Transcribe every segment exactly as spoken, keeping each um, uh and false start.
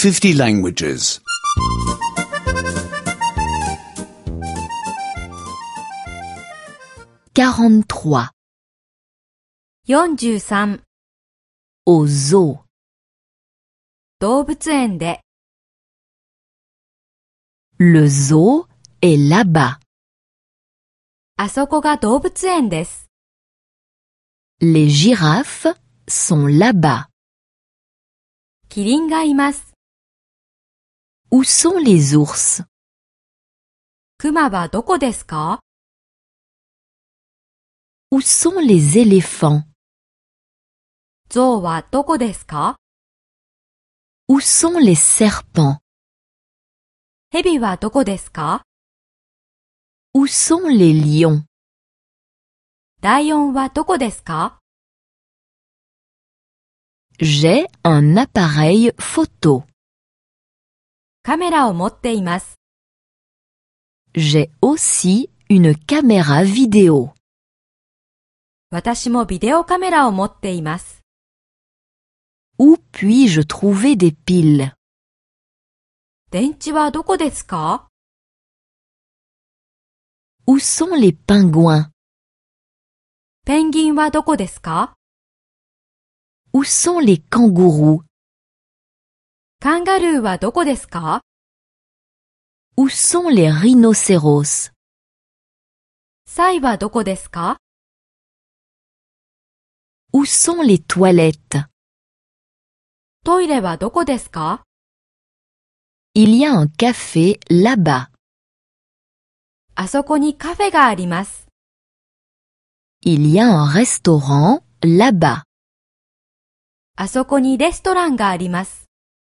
fifty languages. quarante-trois. よんじゅうさん Au zoo. 動物園で Le zoo est là-bas. あそこが動物園です。 Les girafes sont là-bas. キリンがいます。 Où sont les ours? クマはどこですか？ Où sont les éléphants? ゾウはどこですか？ Où sont les serpents? ヘビはどこですか？ Où sont les lions? ライオンはどこですか？ J'ai un appareil photo. カメラを持っています。 J'ai aussi une caméra vidéo. 私もビデオカメラを持っています。 Où puis-je trouver des piles? 電池はどこですか？ Où sont les pingouins? ペンギンはどこですか？ Où sont les kangourous? カンガルーはどこですか？ Où sont les rhinocéros? サイはどこですか？ Où sont les toilettes? トイレはどこですか？ Il y a un café là-bas. あそこにカフェがあります。 Il y a un restaurant là-bas. あそこにレストランがあります。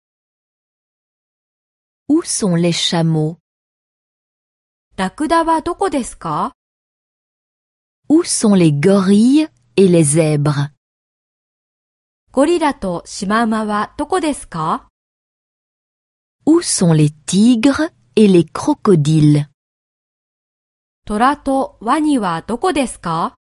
Où sont les chameaux? ラクダはどこですか？ Où sont les gorilles et les zèbres? ゴリラとシマウマはどこですか？ Où sont les tigres et les crocodiles? トラとワニはどこですか？